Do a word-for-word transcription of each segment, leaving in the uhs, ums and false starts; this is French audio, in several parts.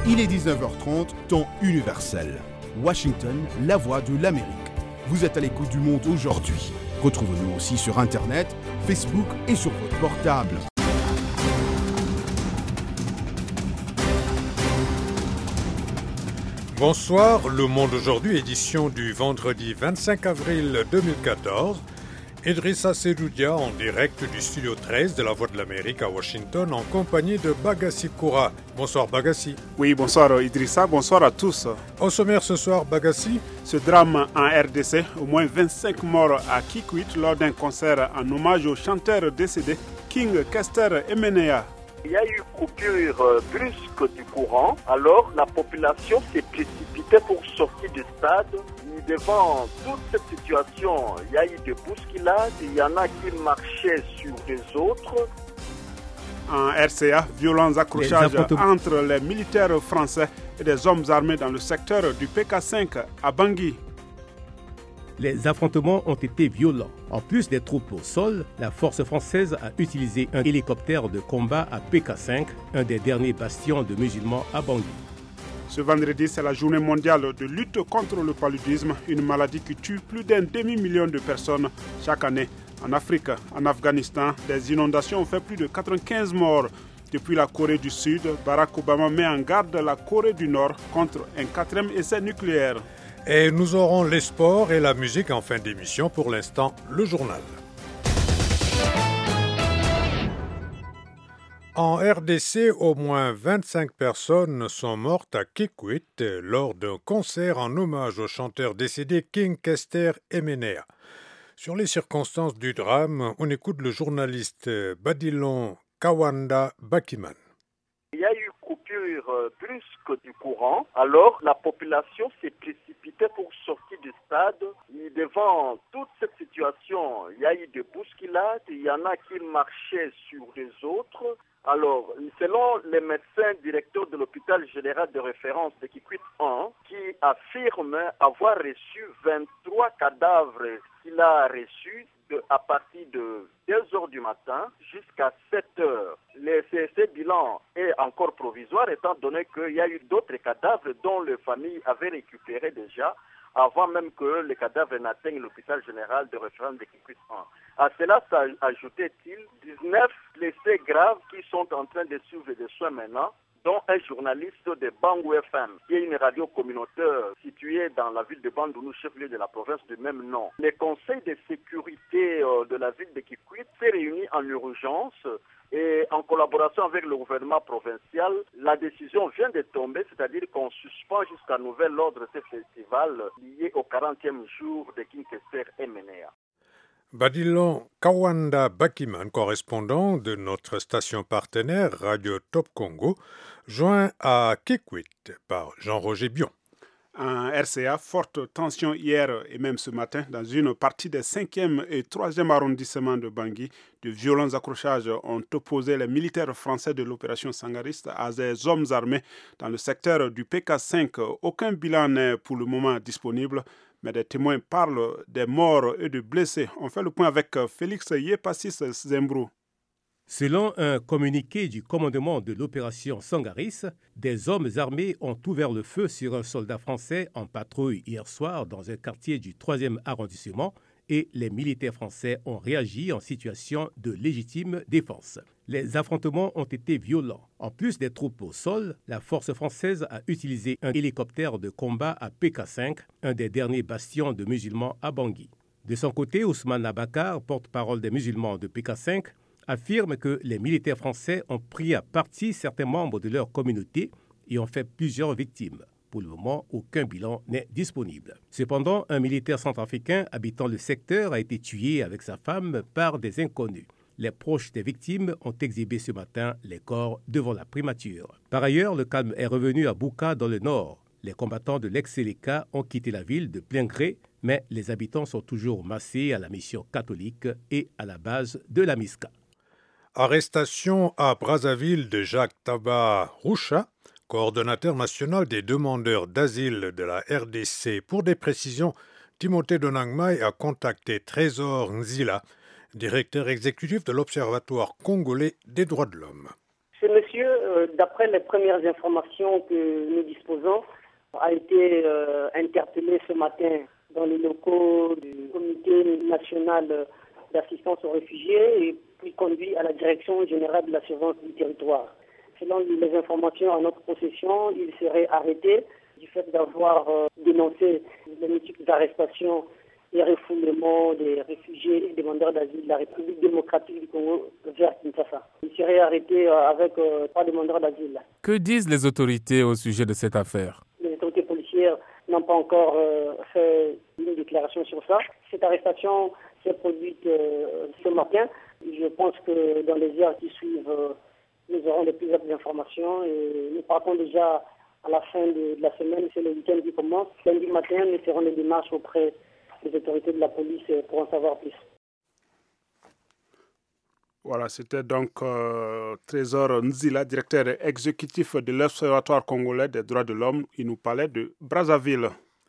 Il est dix-neuf heures trente, temps universel. Washington, la voix de l'Amérique. Vous êtes à l'écoute du monde aujourd'hui. Retrouvez-nous aussi sur Internet, Facebook et sur votre portable. Bonsoir, Le Monde aujourd'hui, édition du vendredi vingt-cinq avril deux mille quatorze. Idrissa Sedoudia en direct du studio treize de la Voix de l'Amérique à Washington en compagnie de Bagassi Koura. Bonsoir Bagassi. Oui, bonsoir Idrissa, bonsoir à tous. Au sommaire ce soir, Bagassi. Ce drame en R D C, au moins vingt-cinq morts à Kikwit lors d'un concert en hommage au chanteur décédé King Kester Emenea. Il y a eu coupure brusque du courant, alors la population s'est précipitée pour sortir du stade. Devant toute cette situation, il y a eu des bousculades, il y en a qui marchaient sur les autres. En R C A, violents accrochages les entre les militaires français et des hommes armés dans le secteur du P K cinq à Bangui. Les affrontements ont été violents. En plus des troupes au sol, la force française a utilisé un hélicoptère de combat à P K cinq, un des derniers bastions de musulmans à Bangui. Ce vendredi, c'est la journée mondiale de lutte contre le paludisme, une maladie qui tue plus d'un demi-million de personnes chaque année. En Afrique, en Afghanistan, des inondations ont fait plus de quatre-vingt-quinze morts. Depuis la Corée du Sud, Barack Obama met en garde la Corée du Nord contre un quatrième essai nucléaire. Et nous aurons les sports et la musique en fin d'émission. Pour l'instant, le journal. En R D C, au moins vingt-cinq personnes sont mortes à Kikwit lors d'un concert en hommage au chanteur décédé King Kester Emenea. Sur les circonstances du drame, on écoute le journaliste Badilon Kawanda Bakiman. Il y a eu coupure brusque du courant, alors la population s'est précipitée pour sortir du stade. Et devant toute cette situation, il y a eu des bousculades, il y en a qui marchaient sur les autres. Alors, selon les médecins directeurs de l'hôpital général de référence de Kikwit un, qui affirme avoir reçu vingt-trois cadavres qu'il a reçus de, à partir de deux heures du matin jusqu'à sept heures. Le C C bilan est encore provisoire étant donné qu'il y a eu d'autres cadavres dont les familles avaient récupéré déjà avant même que les cadavres n'atteignent l'hôpital général de référence de Kikwit un. À cela s'ajoutait-il dix-neuf blessés graves qui sont en train de suivre des soins maintenant, dont un journaliste de Bangou F M, qui est une radio communautaire située dans la ville de Bandounou, chef-lieu de la province du même nom. Le conseil de sécurité de la ville de Kikwit s'est réuni en urgence et en collaboration avec le gouvernement provincial, la décision vient de tomber, c'est-à-dire qu'on suspend jusqu'à nouvel ordre ce festival lié au quarantième jour de King Kester Emenea. Badilon Kawanda Bakiman, correspondant de notre station partenaire Radio Top Congo, joint à Kikwit par Jean-Roger Bion. En R C A, forte tension hier et même ce matin dans une partie des cinquième et troisième arrondissements de Bangui. De violents accrochages ont opposé les militaires français de l'opération Sangariste à des hommes armés dans le secteur du P K cinq. Aucun bilan n'est pour le moment disponible, mais des témoins parlent des morts et des blessés. On fait le point avec Félix Yepassis Zembrou. Selon un communiqué du commandement de l'opération Sangaris, des hommes armés ont ouvert le feu sur un soldat français en patrouille hier soir dans un quartier du troisième arrondissement et les militaires français ont réagi en situation de légitime défense. Les affrontements ont été violents. En plus des troupes au sol, la force française a utilisé un hélicoptère de combat à P K cinq, un des derniers bastions de musulmans à Bangui. De son côté, Ousmane Abakar, porte-parole des musulmans de P K cinq, affirme que les militaires français ont pris à partie certains membres de leur communauté et ont fait plusieurs victimes. Pour le moment, aucun bilan n'est disponible. Cependant, un militaire centrafricain habitant le secteur a été tué avec sa femme par des inconnus. Les proches des victimes ont exhibé ce matin les corps devant la primature. Par ailleurs, le calme est revenu à Bouka dans le nord. Les combattants de l'ex-Séléka ont quitté la ville de plein gré, mais les habitants sont toujours massés à la mission catholique et à la base de la MISCA. Arrestation à Brazzaville de Jacques Taba Roucha, coordonnateur national des demandeurs d'asile de la R D C. Pour des précisions, Timothée Donangmai a contacté Trésor Nzila, directeur exécutif de l'Observatoire congolais des droits de l'homme. C'est M. monsieur, euh, d'après les premières informations que nous disposons, a été euh, interpellé ce matin dans les locaux du Comité national d'assistance aux réfugiés et puis conduit à la Direction générale de la surveillance du territoire. Selon les informations en notre possession, il serait arrêté du fait d'avoir euh, dénoncé les multiples arrestations et refoulements des réfugiés et demandeurs d'asile de la République démocratique du Congo vers Kinshasa. Il serait arrêté euh, avec euh, trois demandeurs d'asile. Que disent les autorités au sujet de cette affaire? Les autorités policières n'ont pas encore euh, fait une déclaration sur ça. Cette arrestation s'est produite euh, ce matin. Je pense que dans les heures qui suivent, euh, nous aurons de plus d'informations et nous partons déjà à la fin de, de la semaine. C'est le week-end qui commence. Lundi matin, nous ferons des démarches auprès des autorités de la police pour en savoir plus. Voilà, c'était donc euh, Trésor Nzila, directeur exécutif de l'Observatoire congolais des droits de l'homme. Il nous parlait de Brazzaville.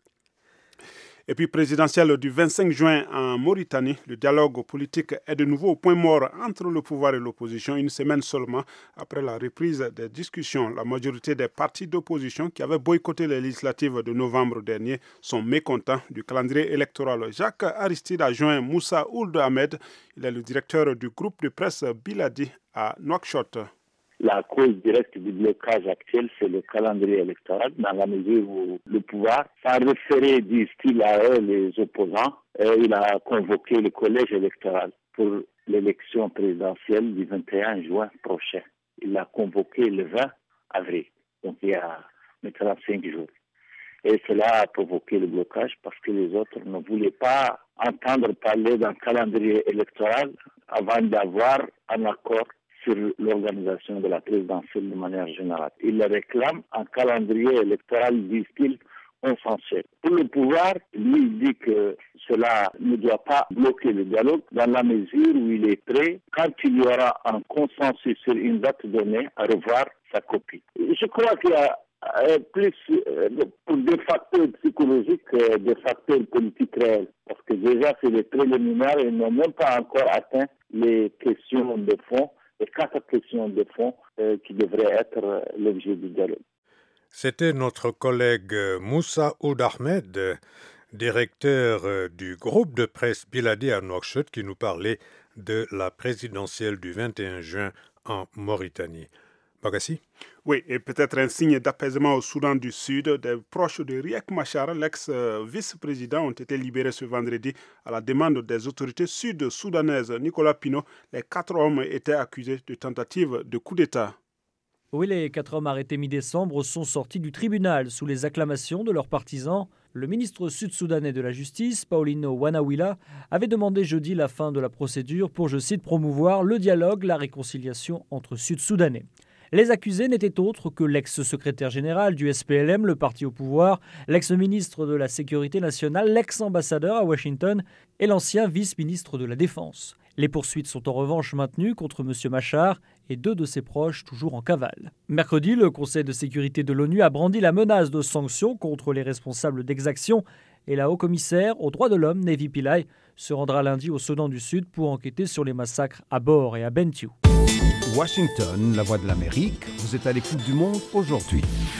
Et puis, présidentielle du vingt-cinq juin en Mauritanie, le dialogue politique est de nouveau au point mort entre le pouvoir et l'opposition, une semaine seulement après la reprise des discussions. La majorité des partis d'opposition qui avaient boycotté les législatives de novembre dernier sont mécontents du calendrier électoral. Jacques Aristide a joint Moussa Ould Ahmed. Il est le directeur du groupe de presse Biladi à Nouakchott. La cause directe du blocage actuel, c'est le calendrier électoral, dans la mesure où le pouvoir, sans référer, disent-ils à eux, les opposants, et il a convoqué le collège électoral pour l'élection présidentielle du vingt et un juin prochain. Il l'a convoqué le vingt avril, donc il y a maintenant cinq jours. Et cela a provoqué le blocage parce que les autres ne voulaient pas entendre parler d'un calendrier électoral avant d'avoir un accord sur l'organisation de la présidentielle de manière générale. Il réclame un calendrier électoral, disent-ils, consensuel. Pour le pouvoir, lui, il dit que cela ne doit pas bloquer le dialogue dans la mesure où il est prêt, quand il y aura un consensus sur une date donnée, à revoir sa copie. Je crois qu'il y a plus pour des facteurs psychologiques que des facteurs politiques réels. Parce que déjà, c'est les préliminaires et n'ont même pas encore atteint les questions de fond, les quatre questions de fond euh, qui devraient être euh, l'objet du dialogue. C'était notre collègue Moussa Ould Ahmed, directeur du groupe de presse Biladi à Nouakchott, qui nous parlait de la présidentielle du vingt et un juin en Mauritanie. Bagassi? Oui, et peut-être un signe d'apaisement au Soudan du Sud. Des proches de Riek Machar, l'ex-vice-président, ont été libérés ce vendredi à la demande des autorités sud-soudanaises. Nicolas Pinault, les quatre hommes étaient accusés de tentative de coup d'État. Oui, les quatre hommes arrêtés mi-décembre sont sortis du tribunal sous les acclamations de leurs partisans. Le ministre sud-soudanais de la Justice, Paulino Wanawila, avait demandé jeudi la fin de la procédure pour, je cite, promouvoir le dialogue, la réconciliation entre Sud-Soudanais. Les accusés n'étaient autres que l'ex-secrétaire général du S P L M, le parti au pouvoir, l'ex-ministre de la Sécurité nationale, l'ex-ambassadeur à Washington et l'ancien vice-ministre de la Défense. Les poursuites sont en revanche maintenues contre M. Machar et deux de ses proches toujours en cavale. Mercredi, le Conseil de sécurité de l'ONU a brandi la menace de sanctions contre les responsables d'exactions et la haut-commissaire aux droits de l'homme, Nevi Pillay, se rendra lundi au Soudan du Sud pour enquêter sur les massacres à Bor et à Bentiu. Washington, la voix de l'Amérique, vous êtes à l'écoute du monde aujourd'hui.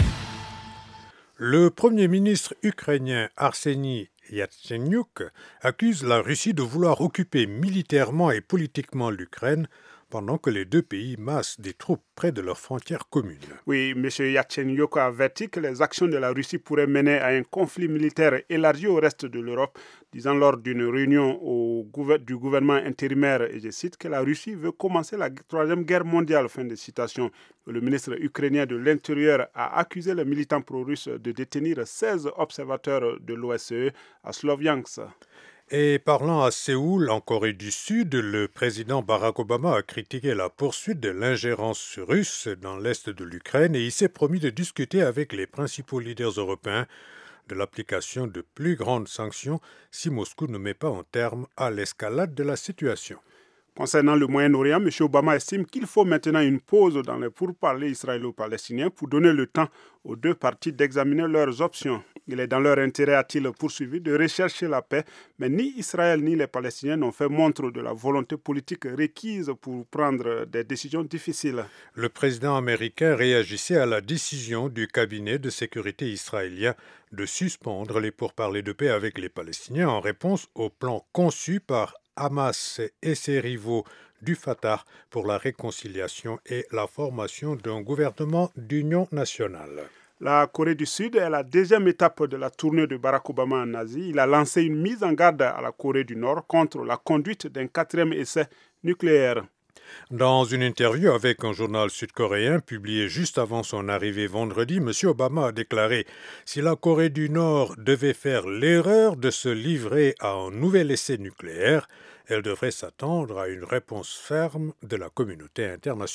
Le Premier ministre ukrainien Arseniy Yatsenyuk accuse la Russie de vouloir occuper militairement et politiquement l'Ukraine pendant que les deux pays massent des troupes près de leurs frontières communes. Oui, M. Yatsenyuk a averti que les actions de la Russie pourraient mener à un conflit militaire élargi au reste de l'Europe, disant lors d'une réunion au gouver- du gouvernement intérimaire, et je cite, que la Russie veut commencer la troisième guerre mondiale, fin de citation. Le ministre ukrainien de l'Intérieur a accusé les militants pro-russes de détenir seize observateurs de l'O S C E à Sloviansk. Et parlant à Séoul, en Corée du Sud, le président Barack Obama a critiqué la poursuite de l'ingérence russe dans l'est de l'Ukraine et il s'est promis de discuter avec les principaux leaders européens de l'application de plus grandes sanctions si Moscou ne met pas un terme à l'escalade de la situation. Concernant le Moyen-Orient, M. Obama estime qu'il faut maintenant une pause dans les pourparlers israélo-palestiniens pour donner le temps aux deux parties d'examiner leurs options. Il est dans leur intérêt, a-t-il poursuivi, de rechercher la paix, mais ni Israël ni les Palestiniens n'ont fait montre de la volonté politique requise pour prendre des décisions difficiles. Le président américain réagissait à la décision du cabinet de sécurité israélien de suspendre les pourparlers de paix avec les Palestiniens en réponse au plan conçu par Hamas et ses rivaux du Fatah pour la réconciliation et la formation d'un gouvernement d'union nationale. La Corée du Sud est la deuxième étape de la tournée de Barack Obama en Asie. Il a lancé une mise en garde à la Corée du Nord contre la conduite d'un quatrième essai nucléaire. Dans une interview avec un journal sud-coréen publié juste avant son arrivée vendredi, M. Obama a déclaré « Si la Corée du Nord devait faire l'erreur de se livrer à un nouvel essai nucléaire, elle devrait s'attendre à une réponse ferme de la communauté internationale. »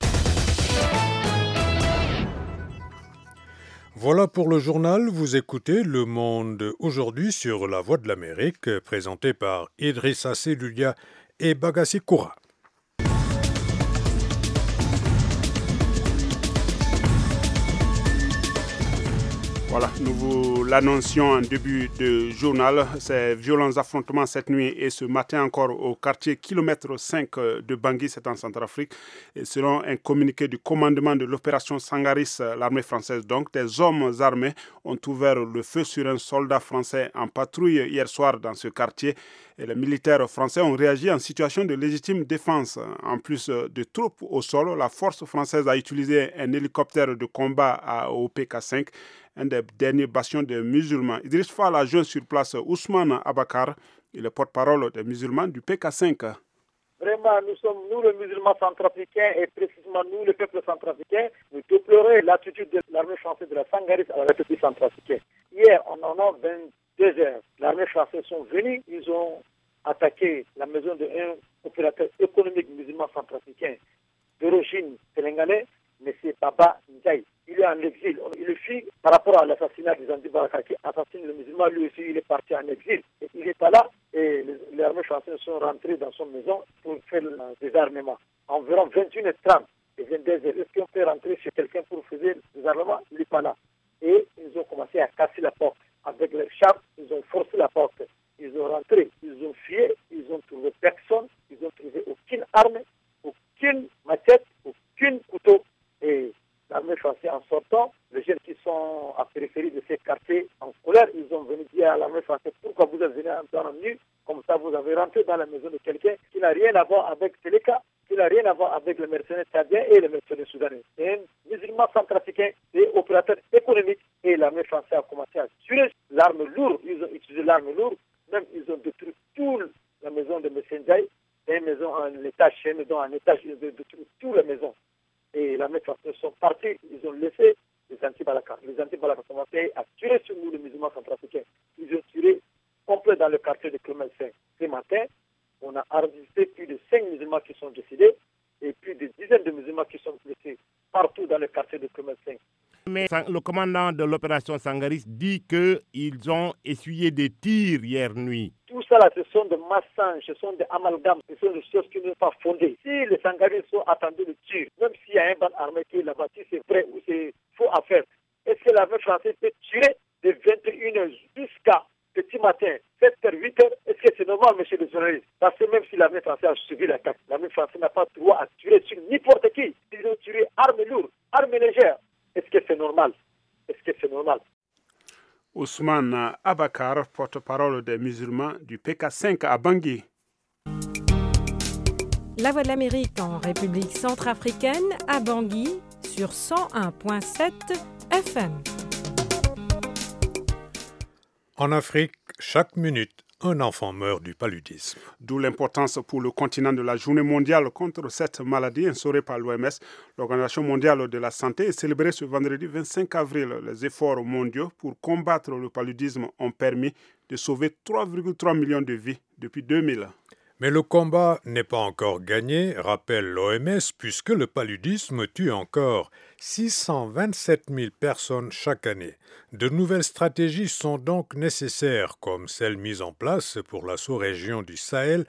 Voilà pour le journal. Vous écoutez Le Monde aujourd'hui sur La Voix de l'Amérique, présenté par Idrissa Seloulia et Bagassi Koura. Voilà, nous vous l'annoncions en début de journal. Ces violents affrontements cette nuit et ce matin encore au quartier kilomètre cinq de Bangui, c'est en Centrafrique. Et selon un communiqué du commandement de l'opération Sangaris, l'armée française donc, des hommes armés ont ouvert le feu sur un soldat français en patrouille hier soir dans ce quartier. Et les militaires français ont réagi en situation de légitime défense. En plus de troupes au sol, la force française a utilisé un hélicoptère de combat à, au P K cinq, un des derniers bastions des musulmans. Idriss Fall a joint sur place Ousmane Abakar, il est porte-parole des musulmans du P K cinq. Vraiment, nous sommes, nous les musulmans centrafricains et précisément nous, le peuple centrafricain, nous déplorons l'attitude de l'armée française de la Sangaris à la République centrafricaine. Hier, on en a vingt-deux heures. L'armée française sont venus, ils ont attaqué la maison d'un opérateur économique musulman centrafricain d'origine sénégalais, M. Baba Ndiaye. Il est en exil. Il le fit par rapport à l'assassinat de Zandi Baraka qui assassine le musulman. Lui aussi, il est parti en exil. Et il n'est pas là. Et les, les armées françaises sont rentrées dans son maison pour faire le désarmement. Environ vingt et une heures trente et vingt-deux heures. Est-ce qu'on peut rentrer chez quelqu'un pour faire le désarmement? Il n'est pas là. Et ils ont commencé à casser la porte. Avec leur charpe, ils ont forcé la porte. Ils ont rentré. Ils ont fuyé. Ils ont trouvé personne. Ils ont trouvé aucune arme, aucune machette, aucun couteau. Et l'armée française, en sortant, les jeunes qui sont à périphérie de ces quartiers en colère, ils ont venu dire à l'armée française pourquoi vous êtes venus en nu, comme ça vous avez rentré dans la maison de quelqu'un qui n'a rien à voir avec Séléka, qui n'a rien à voir avec les mercenaires tchadiens et les mercenaires soudanais. C'est un musulman centrafricain, c'est opérateur économique et l'armée française a commencé à tuer l'arme lourde, ils ont utilisé l'arme lourde, même ils ont détruit toute la maison de M. Ndiaye, c'est une maison en étage, c'est une maison en étage, ils ont détruit toute la maison. Et l'armée française sont partis, ils ont laissé les anti-Balaka. Les anti-Balaka ont commencé à tuer sur nous, les musulmans centrafricains. Ils ont tiré complet dans le quartier de Clément cinq. Ce matin, on a enregistré plus de cinq musulmans qui sont décédés et plus de dizaines de musulmans qui sont blessés partout dans le quartier de Clément cinq. Mais le commandant de l'opération Sangaris dit qu'ils ont essuyé des tirs hier nuit. Tout ça, là, ce sont des mensonges, ce sont des amalgames, ce sont des choses qui ne sont pas fondées. Si les Sangaris sont attendus de tir, même s'il y a un bande armé qui est là-bas, si c'est vrai ou c'est faux à faire, est-ce que l'armée française peut tirer de vingt et une heures jusqu'à petit matin, sept heures, huit heures, est-ce que c'est normal, monsieur le journaliste? Parce que même si l'armée française a suivi l'attaque, l'armée française n'a pas droit à tirer sur n'importe qui. Ils ont tiré armes lourdes, armes légères. Est-ce que c'est normal? Est-ce que c'est normal? Ousmane Abakar, porte-parole des musulmans du P K cinq à Bangui. La Voix de l'Amérique en République centrafricaine à Bangui sur cent un virgule sept F M. En Afrique, chaque minute, un enfant meurt du paludisme. D'où l'importance pour le continent de la journée mondiale contre cette maladie instaurée par l'O M S. L'Organisation mondiale de la santé est célébrée ce vendredi vingt-cinq avril. Les efforts mondiaux pour combattre le paludisme ont permis de sauver trois virgule trois millions de vies depuis deux mille. Mais le combat n'est pas encore gagné, rappelle l'O M S, puisque le paludisme tue encore six cent vingt-sept mille personnes chaque année. De nouvelles stratégies sont donc nécessaires, comme celles mises en place pour la sous-région du Sahel,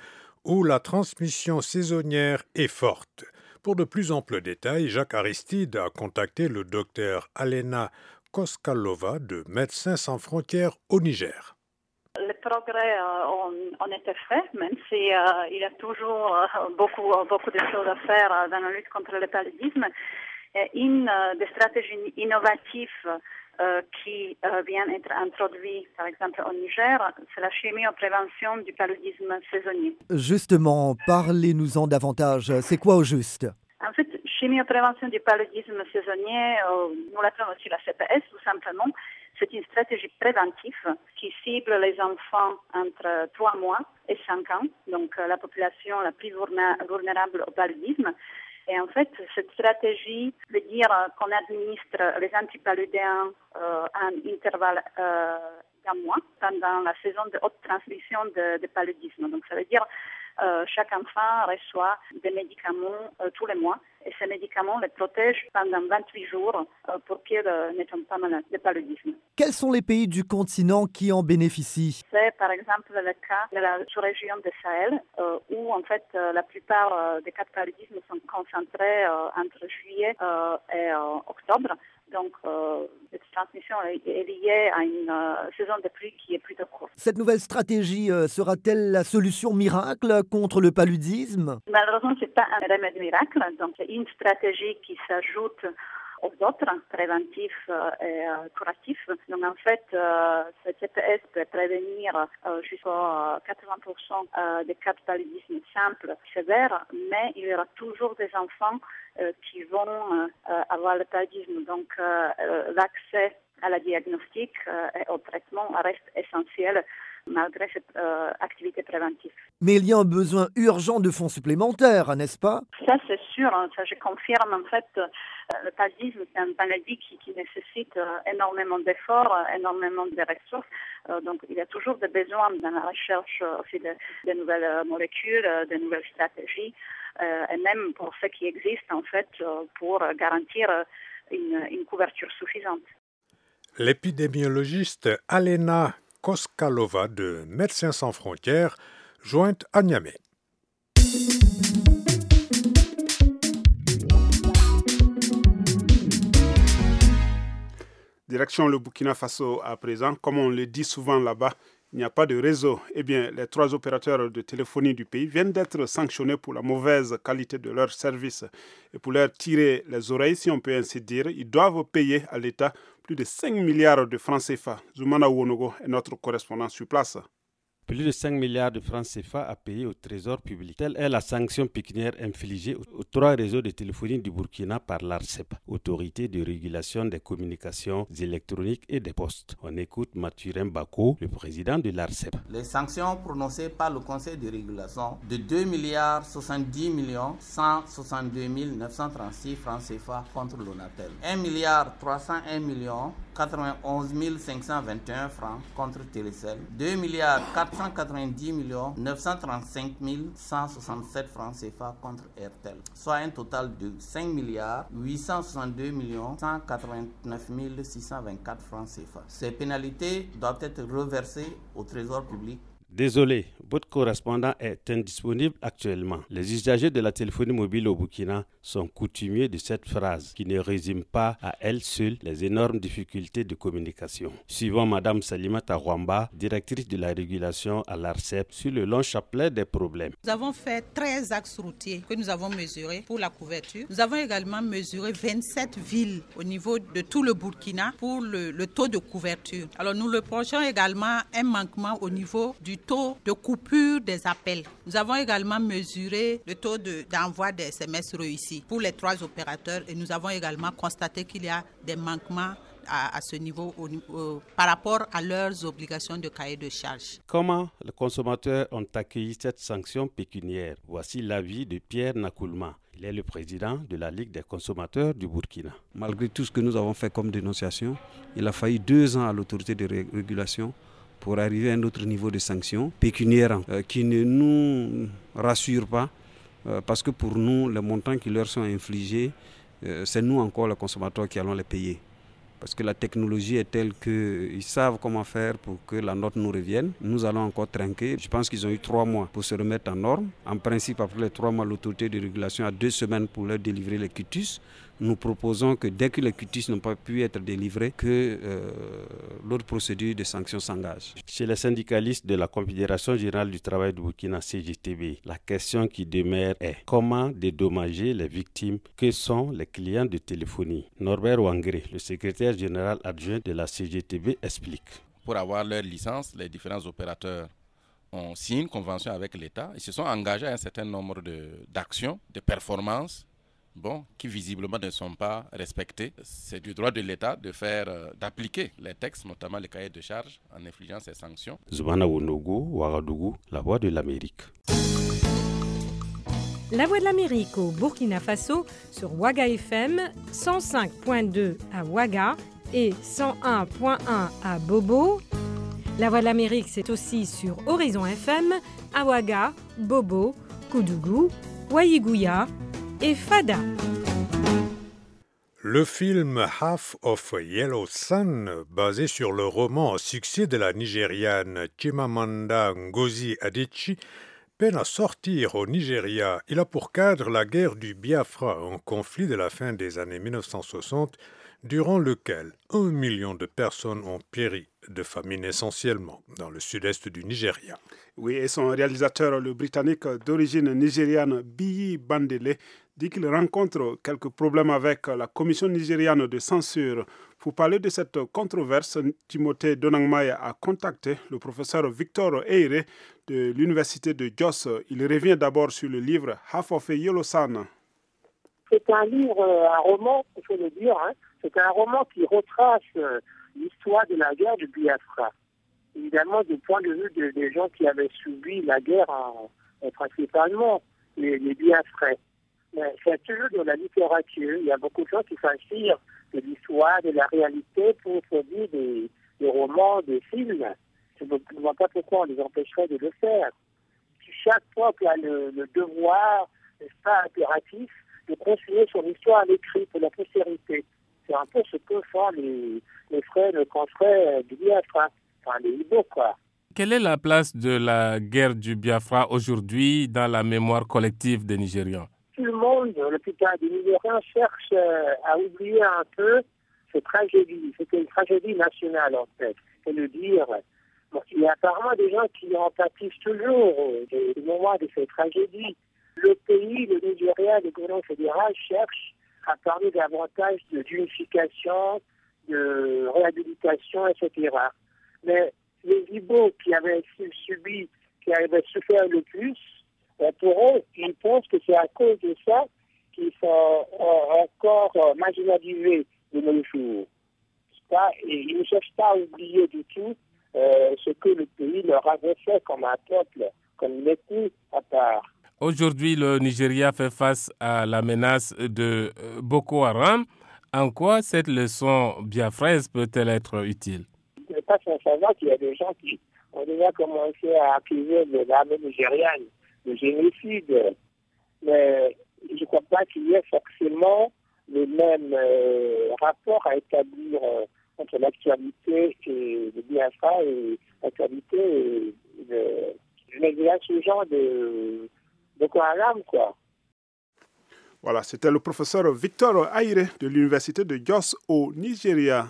où la transmission saisonnière est forte. Pour de plus amples détails, Jacques Aristide a contacté le docteur Alena Koskalova de Médecins sans frontières au Niger. Les progrès euh, ont, ont été faits, même s'il euh, y a toujours euh, beaucoup, beaucoup de choses à faire euh, dans la lutte contre le paludisme. Et une euh, des stratégies innovatives euh, qui euh, vient d'être introduite, par exemple au Niger, c'est la chimioprévention du paludisme saisonnier. Justement, parlez-nous-en davantage. C'est quoi au juste ? En fait, chimioprévention du paludisme saisonnier, euh, nous l'appelons aussi la C P S tout simplement. C'est une stratégie préventive qui cible les enfants entre trois mois et cinq ans, donc euh, la population la plus vulnérable au paludisme. Et en fait, cette stratégie veut dire qu'on administre les antipaludéens euh, à un intervalle euh, d'un mois pendant la saison de haute transmission de, de paludisme. Donc ça veut dire Euh, chaque enfant reçoit des médicaments euh, tous les mois et ces médicaments les protègent pendant vingt-huit jours euh, pour qu'ils euh, ne tombent pas malades de paludisme. Quels sont les pays du continent qui en bénéficient ? C'est par exemple le cas de la sous-région de Sahel euh, où en fait euh, la plupart euh, des cas de paludisme sont concentrés euh, entre juillet euh, et euh, octobre. Donc, euh, cette transmission est liée à une euh, saison de pluie qui est plutôt courte. Cette nouvelle stratégie euh, sera-t-elle la solution miracle contre le paludisme ? Malheureusement, ce n'est pas un remède miracle. Donc, c'est une stratégie qui s'ajoute aux autres, préventifs et euh, curatifs. Donc, en fait, euh, cette C P S peut prévenir euh, jusqu'à quatre-vingts pour cent euh, des cas de paludisme simple, sévère, mais il y aura toujours des enfants euh, qui vont euh, avoir le paludisme. Donc, euh, l'accès à la diagnostic euh, et au traitement reste essentiel malgré cette euh, activité préventive. Mais il y a un besoin urgent de fonds supplémentaires, n'est-ce pas ? Ça, c'est sûr. Hein, ça, je confirme. En fait, euh, le paludisme, c'est une maladie qui, qui nécessite euh, énormément d'efforts, euh, énormément de ressources. Euh, donc, il y a toujours des besoins dans la recherche euh, aussi de, de nouvelles euh, molécules, euh, de nouvelles stratégies, euh, et même pour ce qui existe, en fait, euh, pour garantir euh, une, une couverture suffisante. L'épidémiologiste Alena Koskalova de Médecins sans frontières, jointe à Niamey. Direction le Burkina Faso à présent. Comme on le dit souvent là-bas, il n'y a pas de réseau. Eh bien, les trois opérateurs de téléphonie du pays viennent d'être sanctionnés pour la mauvaise qualité de leurs services. Et pour leur tirer les oreilles, si on peut ainsi dire, ils doivent payer à l'État plus de cinq milliards de francs C F A. Zoumana Ouonogo est notre correspondant sur place. Plus de cinq milliards de francs C F A à payer au trésor public. Telle est la sanction pécuniaire infligée aux trois réseaux de téléphonie du Burkina par l'ARCEP, Autorité de régulation des communications électroniques et des postes. On écoute Mathurin Bako, le président de l'ARCEP. Les sanctions prononcées par le Conseil de régulation de deux milliards soixante-dix millions cent soixante-deux mille neuf cent trente-six francs C F A contre l'ONATEL. un milliard trois cent un millions quatre-vingt-onze mille cinq cent vingt et un francs contre Télécel. deux milliards quatre cent quatre-vingt-dix millions neuf cent trente-cinq mille cent soixante-sept francs C F A contre Airtel, soit un total de cinq milliards huit cent soixante-deux millions cent quatre-vingt-neuf mille six cent vingt-quatre francs C F A. Ces pénalités doivent être reversées au trésor public. Désolé, votre correspondant est indisponible actuellement. Les usagers de la téléphonie mobile au Burkina sont coutumiers de cette phrase qui ne résume pas à elle seule les énormes difficultés de communication. Suivant Mme Salimata Rwamba, directrice de la régulation à l'ARCEP, sur le long chapelet des problèmes. Nous avons fait treize axes routiers que nous avons mesurés pour la couverture. Nous avons également mesuré vingt-sept villes au niveau de tout le Burkina pour le, le taux de couverture. Alors nous reprochons également un manquement au niveau du taux de coupure des appels. Nous avons également mesuré le taux de, d'envoi des S M S réussis pour les trois opérateurs et nous avons également constaté qu'il y a des manquements à, à ce niveau au, au, par rapport à leurs obligations de cahier de charge. Comment les consommateurs ont accueilli cette sanction pécuniaire? Voici l'avis de Pierre Nakoulma. Il est le président de la Ligue des consommateurs du Burkina. Malgré tout ce que nous avons fait comme dénonciation, il a fallu deux ans à l'autorité de ré- régulation pour arriver à un autre niveau de sanctions pécuniaires euh, qui ne nous rassure pas euh, parce que pour nous, les montants qui leur sont infligés, euh, c'est nous encore les consommateurs qui allons les payer. parce que la technologie est telle qu'ils savent comment faire pour que la note nous revienne. Nous allons encore trinquer. Je pense qu'ils ont eu trois mois pour se remettre en norme. En principe, après les trois mois, l'autorité de régulation a deux semaines pour leur délivrer les quitus. Nous proposons que dès que les quitus n'ont pas pu être délivrés, que euh, l'autre procédure de sanction s'engage. Chez les syndicalistes de la Confédération générale du travail du Burkina C G T B, la question qui demeure est comment dédommager les victimes que sont les clients de téléphonie. Norbert Ouangré, le secrétaire général adjoint de la C G T B, explique. Pour avoir leur licence, les différents opérateurs ont signé une convention avec l'État et se sont engagés à un certain nombre de, d'actions, de performances, bon, qui visiblement ne sont pas respectés. C'est du droit de l'État de faire, euh, d'appliquer les textes, notamment les cahiers de charges, en infligeant ces sanctions. Zoumana Wonogo, Ouagadougou, La Voix de l'Amérique. La Voix de l'Amérique au Burkina Faso sur Ouaga F M, cent cinq virgule deux à Ouaga et cent un virgule un à Bobo. La Voix de l'Amérique, c'est aussi sur Horizon F M, à Ouaga, Bobo, Koudougou, Waïgouya et Fada. Le film Half of Yellow Sun, basé sur le roman à succès de la Nigériane Chimamanda Ngozi Adichie, peine à sortir au Nigeria. Il a pour cadre la guerre du Biafra, un conflit de la fin des années mille neuf cent soixante, durant lequel un million de personnes ont péri de famine essentiellement dans le sud-est du Nigeria. Oui, et son réalisateur, le Britannique d'origine nigériane Biyi Bandele, dit qu'il rencontre quelques problèmes avec la commission nigériane de censure. Pour parler de cette controverse, Timothée Donangmaya a contacté le professeur Victor Eire de l'université de Jos. Il revient d'abord sur le livre Half of a Yellow Sun. C'est un livre, un roman, il faut le dire, hein. C'est un roman qui retrace euh, l'histoire de la guerre du Biafra. Évidemment, du point de vue de, des gens qui avaient subi la guerre, en, en principalement les, les Biafrais. Mais c'est toujours de la littérature. Il y a beaucoup de gens qui s'inspirent de l'histoire, de la réalité pour produire des, des romans, des films. Je ne vois pas pourquoi on les empêcherait de le faire. Si chaque peuple a le, le devoir, n'est-ce pas, impératif, de continuer son histoire à l'écrit pour la postérité. C'est un peu ce que font les, les frères, les confrères du Biafra, enfin les Igbo, quoi. Quelle est la place de la guerre du Biafra aujourd'hui dans la mémoire collective des Nigérians? Tout le monde, la plupart des Nigériens cherchent euh, à oublier un peu cette tragédie. C'était une tragédie nationale, en fait, c'est le dire. Bon, il y a apparemment des gens qui en pâtissent toujours euh, des, des moments de cette tragédie. Le pays, le Nigeria, le gouvernement fédéral cherche à parler davantage de d'unification, de réhabilitation, et cetera. Mais les Igbo qui avaient subi, qui avaient souffert le plus, pour eux, ils pensent que c'est à cause de ça qu'ils sont encore marginalisés de nos jours. Et ils ne cherchent pas à oublier du tout euh, ce que le pays leur avait fait comme un peuple, comme une ethnie à part. Aujourd'hui, le Nigeria fait face à la menace de Boko Haram. En quoi cette leçon biafraise peut-elle être utile? Je ne sais pas sans savoir qu'il y a des gens qui ont déjà commencé à accuser l'armée nigériane de génocide. Mais je ne crois pas qu'il y ait forcément le même euh, rapport à établir euh, entre l'actualité et le Biafra et l'actualité et le... Mais il y a ce genre de... Boko Haram, quoi. Voilà, c'était le professeur Victor Aire de l'université de Jos au Nigeria.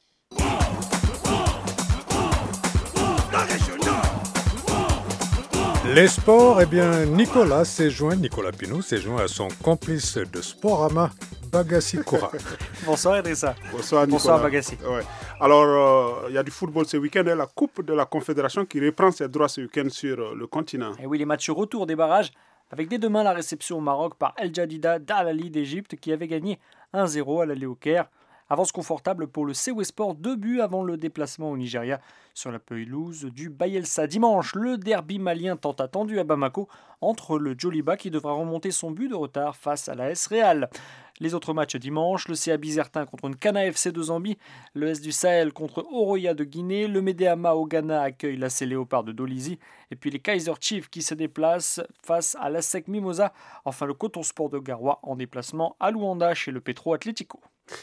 Les sports, eh bien, Nicolas s'est joint, Nicolas Pinou s'est joint à son complice de Sporama, Bagassi Koura. Bonsoir Idrissa. Bonsoir Nicolas. Bonsoir Bagassi. Ouais. Alors, il euh, y a du football ce week-end et la Coupe de la Confédération qui reprend ses droits ce week-end sur euh, le continent. Et oui, les matchs retour des barrages, avec dès demain la réception au Maroc par El Jadida d'Al-Ali d'Égypte qui avait gagné un zéro à l'aller au Caire. Avance confortable pour le Sewe Sport, deux buts avant le déplacement au Nigeria sur la pelouse du Bayelsa. Dimanche, le derby malien tant attendu à Bamako entre le Djoliba qui devra remonter son but de retard face à l'A S Real. Les autres matchs dimanche, le C A Bizertin contre Nkana F C de Zambie, le S du Sahel contre Oroya de Guinée, le Medeama au Ghana accueille l'A C Léopard de Dolisie, et puis les Kaiser Chiefs qui se déplacent face à l'A S E C Mimosa, enfin le Coton Sport de Garoua en déplacement à Luanda chez le Petro Atlético.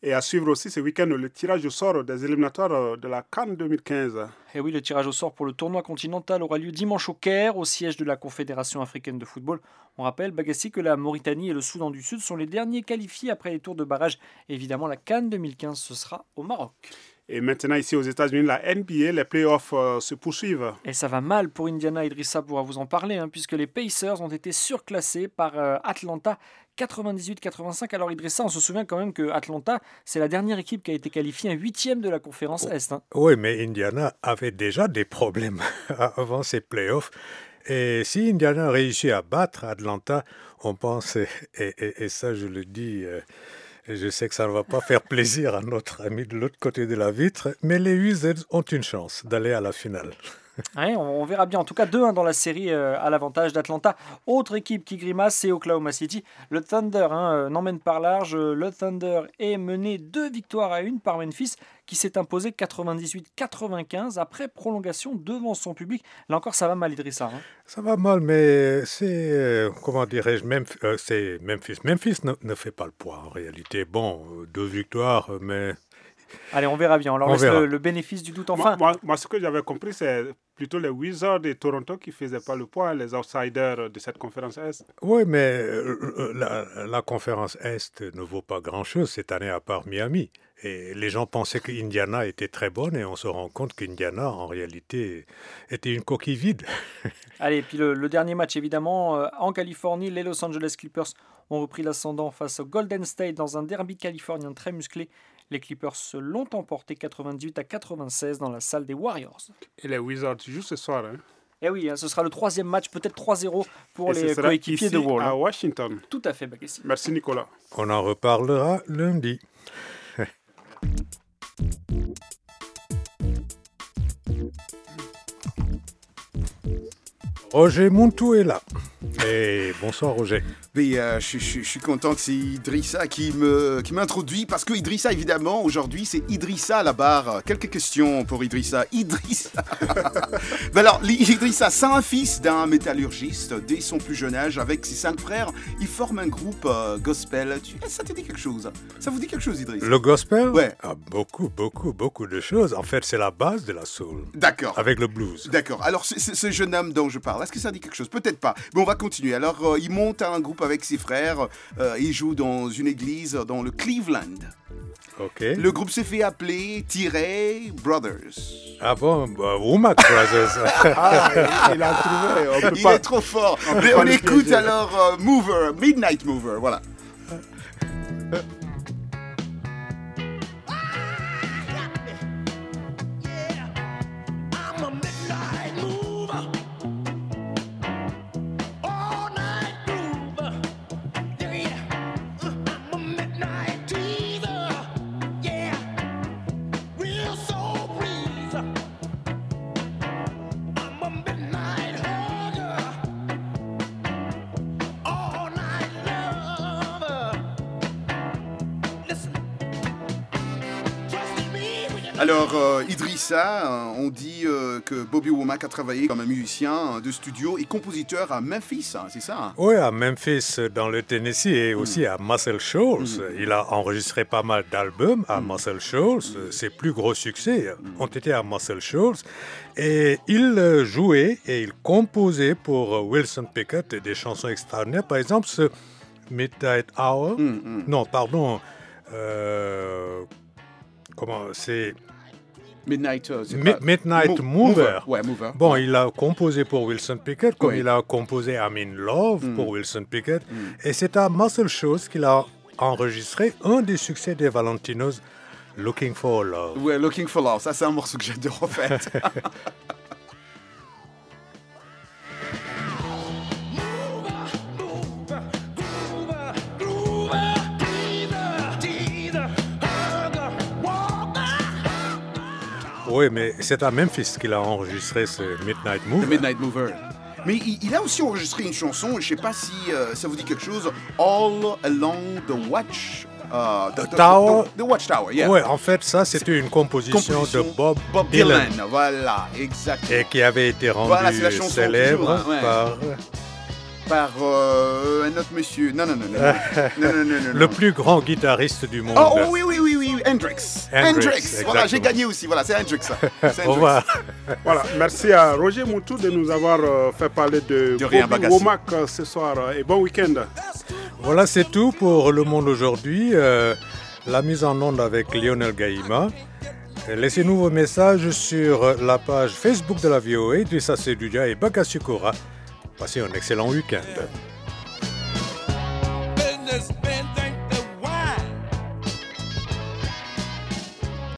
Et à suivre aussi ce week-end le tirage au sort des éliminatoires de la CAN deux mille quinze. Et oui, le tirage au sort pour le tournoi continental aura lieu dimanche au Caire, au siège de la Confédération africaine de football. On rappelle, Bagassi, que la Mauritanie et le Soudan du Sud sont les derniers qualifiés après les tours de barrage. Évidemment, la CAN deux mille quinze, ce sera au Maroc. Et maintenant, ici aux États-Unis, la N B A, les playoffs euh, se poursuivent. Et ça va mal pour Indiana. Idrissa pourra vous en parler, hein, puisque les Pacers ont été surclassés par euh, Atlanta quatre-vingt-dix-huit quatre-vingt-cinq. Alors Idrissa, on se souvient quand même que Atlanta, c'est la dernière équipe qui a été qualifiée, un huitième de la conférence Est. Hein. Oui, mais Indiana avait déjà des problèmes avant ces playoffs. Et si Indiana réussit à battre Atlanta, on pense, et, et, et ça je le dis... Euh, Et je sais que ça ne va pas faire plaisir à notre ami de l'autre côté de la vitre, mais les Wizards ont une chance d'aller à la finale. Ouais, on verra bien. En tout cas, deux un dans la série euh, à l'avantage d'Atlanta. Autre équipe qui grimace, c'est Oklahoma City. Le Thunder hein, euh, n'emmène par large. Le Thunder est mené deux victoires à une par Memphis, qui s'est imposé quatre-vingt-dix-huit quatre-vingt-quinze après prolongation devant son public. Là encore, ça va mal, Idrissa. Hein. Ça va mal, mais c'est, euh, comment dirais-je, Memphis, euh, c'est Memphis. Memphis ne, ne fait pas le poids, en réalité. Bon, deux victoires, mais... Allez, on verra bien. On leur on laisse le, le bénéfice du doute. Enfin, moi, moi, moi, ce que j'avais compris, c'est plutôt les Wizards et Toronto qui ne faisaient pas le poids, les outsiders de cette conférence Est. Oui, mais euh, la, la conférence Est ne vaut pas grand-chose cette année à part Miami. Et les gens pensaient qu'Indiana était très bonne et on se rend compte qu'Indiana, en réalité, était une coquille vide. Allez, puis le, le dernier match, évidemment, euh, en Californie, les Los Angeles Clippers ont repris l'ascendant face au Golden State dans un derby californien très musclé. Les Clippers l'ont emporté quatre-vingt-dix-huit à quatre-vingt-seize dans la salle des Warriors. Et les Wizards jouent ce soir. Hein. Eh oui, hein, ce sera le troisième match, peut-être trois zéro pour et les coéquipiers de Wall. À Washington. Tout à fait, Bagassi. Merci Nicolas. On en reparlera lundi. Roger Montou est là. Et bonsoir Roger. Mais euh, je, je, je suis content que c'est Idrissa qui me qui m'introduit parce que Idrissa évidemment aujourd'hui c'est Idrissa à la barre. Quelques questions pour Idrissa. Idrissa. ben alors Idrissa, c'est un fils d'un métallurgiste dès son plus jeune âge avec ses cinq frères. Ils forment un groupe euh, gospel. Tu, ça te dit quelque chose? Ça vous dit quelque chose Idrissa? Le gospel? Ouais. Ah, beaucoup, beaucoup, beaucoup de choses. En fait c'est la base de la soul. D'accord. Avec le blues. D'accord. Alors c- c- ce jeune homme dont je parle, est-ce que ça dit quelque chose? Peut-être pas. Mais on va continuer. Alors euh, il monte un groupe avec ses frères. Euh, il joue dans une église dans le Cleveland. Ok. Le groupe s'est fait appeler Tiré Brothers. Ah bon, bah, Womack Brothers. ah, il, il a trouvé. On peut il pas... est trop fort. On, Mais on écoute alors uh, Mover, Midnight Mover, voilà. Alors, euh, Idrissa, euh, on dit euh, que Bobby Womack a travaillé comme un musicien de studio et compositeur à Memphis, hein, c'est ça? Oui, à Memphis, dans le Tennessee, et aussi mm. à Muscle Shoals. Mm. Il a enregistré pas mal d'albums à mm. Muscle Shoals. Mm. Ses plus gros succès mm. ont été à Muscle Shoals. Et il jouait et il composait pour Wilson Pickett des chansons extraordinaires. Par exemple, ce Midnight Hour. Mm. Mm. Non, pardon. Euh, comment c'est... Midnight, euh, Mi- Midnight Mo- Mover. Mover. Ouais, Mover. Bon, ouais. il a composé pour Wilson Pickett, comme oui. il a composé I'm in Love mm. pour Wilson Pickett. Mm. Et c'est à Muscle Shoals qu'il a enregistré un des succès des Valentinos, Looking for Love. Ouais, Looking for Love. Ça, c'est un morceau que j'adore, en fait. Oui, mais c'est à Memphis qu'il a enregistré ce Midnight Mover. The Midnight Mover. Mais il, il a aussi enregistré une chanson, je ne sais pas si euh, ça vous dit quelque chose, All Along the Watch... Uh, the, the, Tower. The, the Watchtower, yeah. Oui, en fait, ça, c'était une composition, composition de Bob, Bob Dylan. Dylan. Voilà, exactement. Et qui avait été rendue voilà, célèbre toujours, hein, ouais. par... par euh, un autre monsieur. Non, non, non, non. non, non, non, non, non Le plus grand guitariste du monde. Oh oui, oui, oui, oui, Hendrix. Hendrix, Hendrix. Voilà, j'ai gagné aussi. Voilà, c'est Hendrix. Ça. C'est Hendrix. Au revoir. Voilà, merci à Roger Moutou de nous avoir euh, fait parler de, de rien, Bobby Womack euh, ce soir. Et bon week-end. Voilà, c'est tout pour Le Monde aujourd'hui. Euh, la mise en onde avec Lionel Gaïma. Laissez-nous vos messages sur la page Facebook de la V O A, Idrissa Seydoudia et Bakassi Koura. Passez un excellent week-end.